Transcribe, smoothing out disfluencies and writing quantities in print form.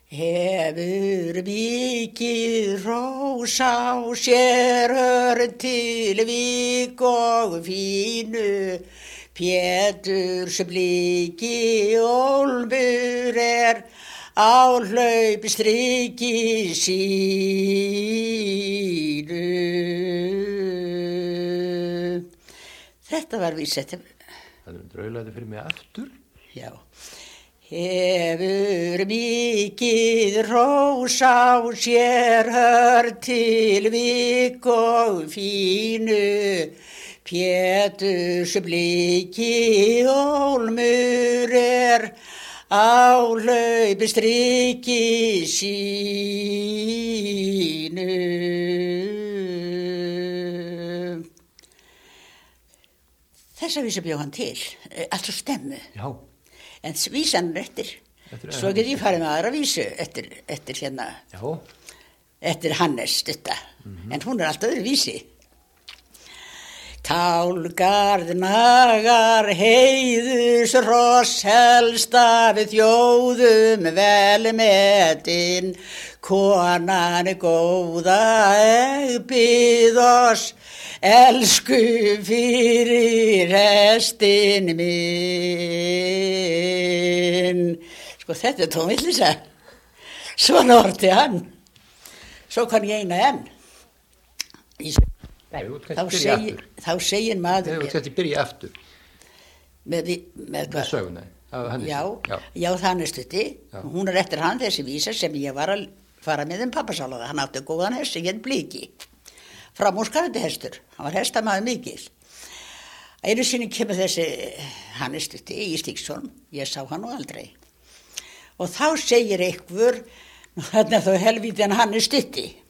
Hefur mikið hrós á sér til vík og fínu, Péturs bliki ólmur á hlaupstriki sínu. Þetta var vísett. Það draulaði fyrir mig aftur. Já. Hefur mikið hrós á sér til vík og fínu, Péturs bliki ólmur á hlaupistriki sínu. Þessa vísu bjó hann til, allt svo stemmu. Já. En vísan eftir. Svo get ég farið með aðra vísu eftir hérna. Já. Eftir Hannes stutta. En hún alltaf öðru vísi. Kálgarð nagar heiðus hross helsta við þjóðum velmetin, konan góða bið oss elsku fyrir hestin minn. Sko þetta tónvillisa. Svona orti hann. Svo kann ég eina enn. Þá segir maður mér. Þetta byrja aftur. Með hvað? Söguna. Já, Hannes stutti. Hún eftir hann þessi vísa sem ég var að fara með pappasálaða. Hann átti góðan hest sem hét Bliki. Framúrskarandi hestur. Hann var hestamaður mikil. Einu sinni kemur þessi Hannes stutti í Stígsholm. Ég sá hann nú aldrei. Og þá segir einhver, þarna þá helvíti hann Hannes stutti.